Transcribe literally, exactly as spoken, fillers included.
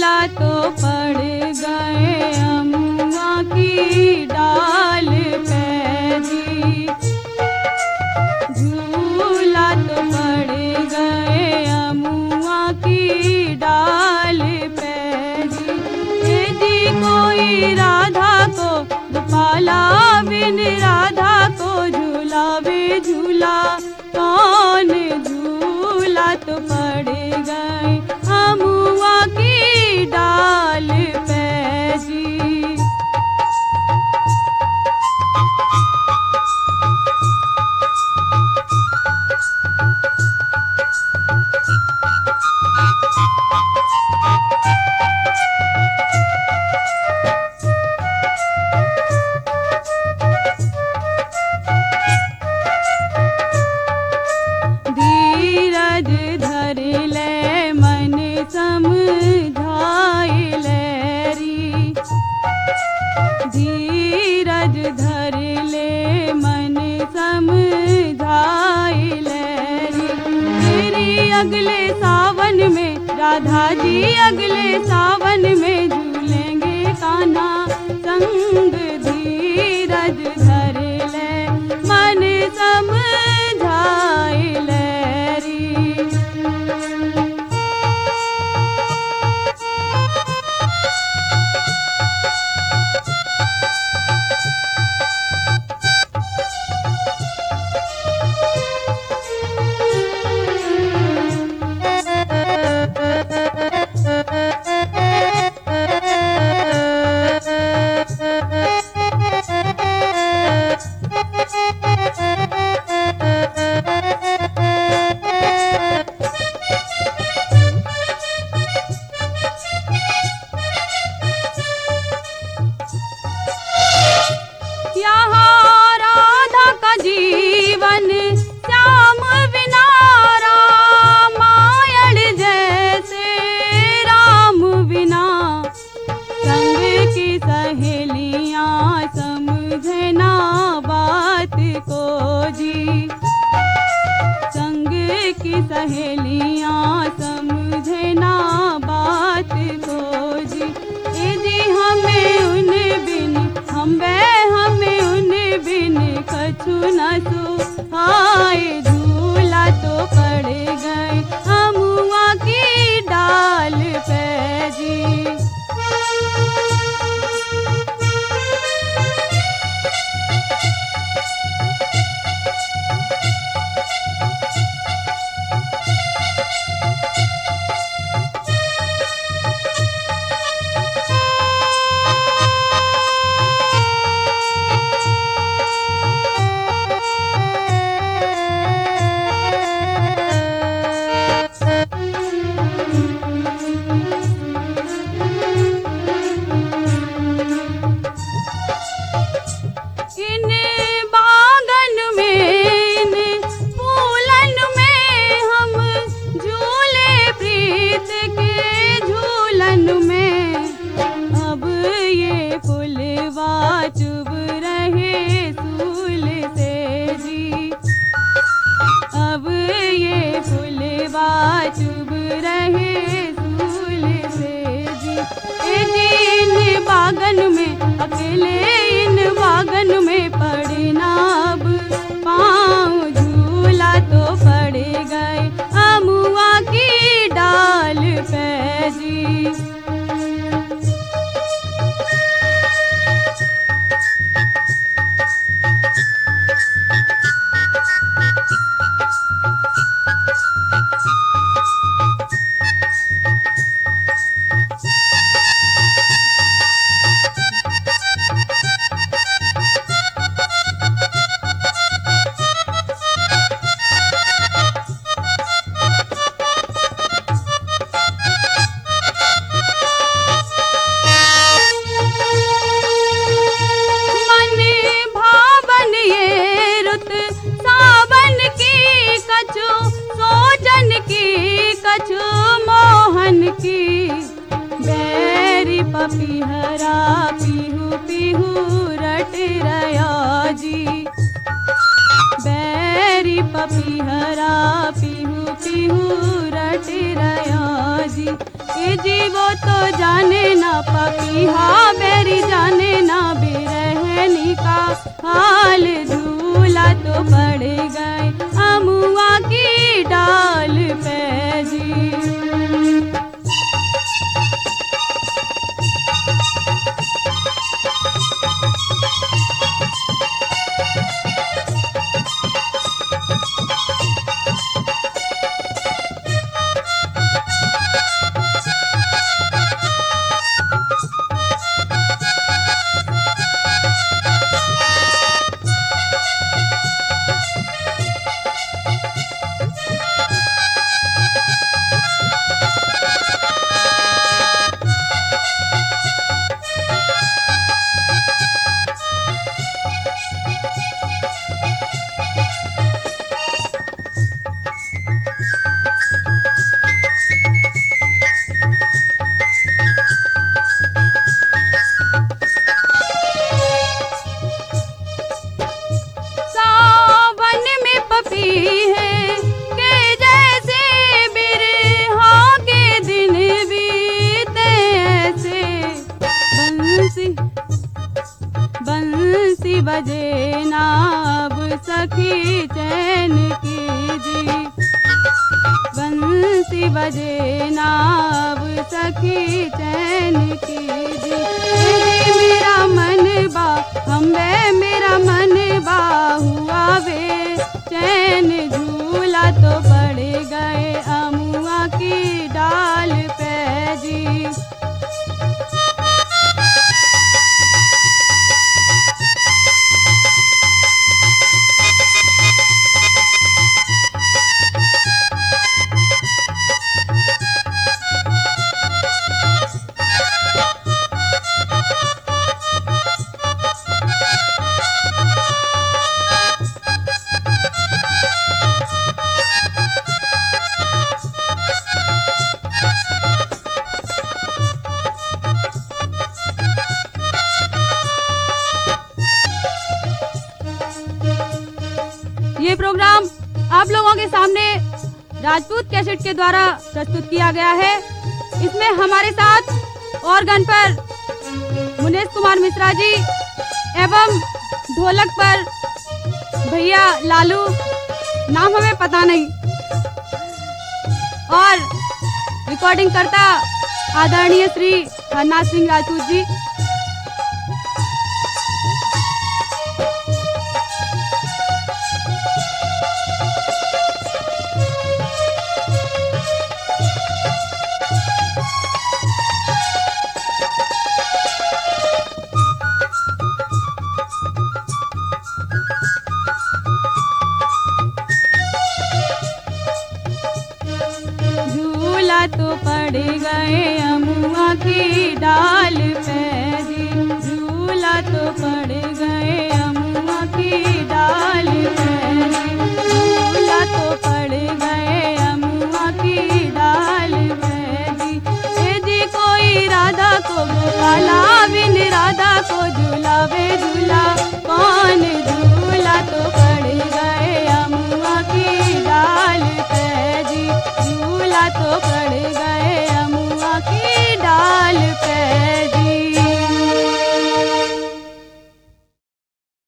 झूला तो पड़ गए अमुआ की डाल पे जी। झूला तो पड़ गए अमुआ की डाल पे जी। ये जी कोई राधा को गोपाला बिन राधा को झूलावे झूला कौन। झूला तो पड़ गए अमुआ की डाल पे जी। धीरज धर ले मन समझाई ले री। धीरज धर ले मन समझाई ले री। तेरी अगले सावन में राधा जी अगले सावन में झूलेंगे कान्हा संग। धीरज धर ले मन समझाई ले री। यहाँ राधा का जीवन श्याम बिना रामायण जैसे राम बिना। संग की सहेलियां समझे ना बात को जी। संग की सहेलियां समझे ना बात को जी। ए जी हमें उन बिन हम वे हमें उन बिन कछु न सुहाए। झूला तो पड़ गए अमुआ की डाल पे जी। इन बागन में इन फूलन में हम झूले प्रीत के झूलन में। अब ये फुलवा चुभ रहे सूल से जी। अब ये फुलवा चुभ रहे सूल से जी। ए जी इन बागन में अकेले इन बागन में पड़ना अब पाँव। झूला तो पड़ गए अमुआ की डाल पे जी। पपीहरा पीहू पीहू रट रया जी। बैरी पपीहरा पीहू पीहू रट रया जी। ए जी वो तो जाने ना पपीहा बेरी जाने ना बिरहनी का हाल झूला तो पड़ गए अमुआ की डाल पे जी। बंसी बजे नाब सखी चैन की जी, बंसी बजे नाब सखी चैन की जी। मेरा मन बा हम वे मेरा मन बा हुआ वे चैन झूला तो पड़ गए अमुआ की डाल पे जी। ये प्रोग्राम आप लोगों के सामने राजपूत कैसेट के द्वारा प्रस्तुत किया गया है। इसमें हमारे साथ ऑर्गन पर मुनेश कुमार मिश्रा जी एवं ढोलक पर भैया लालू, नाम हमें पता नहीं, और रिकॉर्डिंग करता आदरणीय श्री हरनाथ सिंह राजपूत जी। झूला तो पड़ गए अमुआ की डाल पे जी, झूला तो पड़ गए अमुआ की डाल पे जी, झूला तो पड़ गए अमुआ की डाल पे जी। ए जी कोई राधा को गोपाला बिन राधा को झूलावे झूला कौन, झूला तो पड़ गए अमुआ की डाल पे जी, झूला तो पड़ गए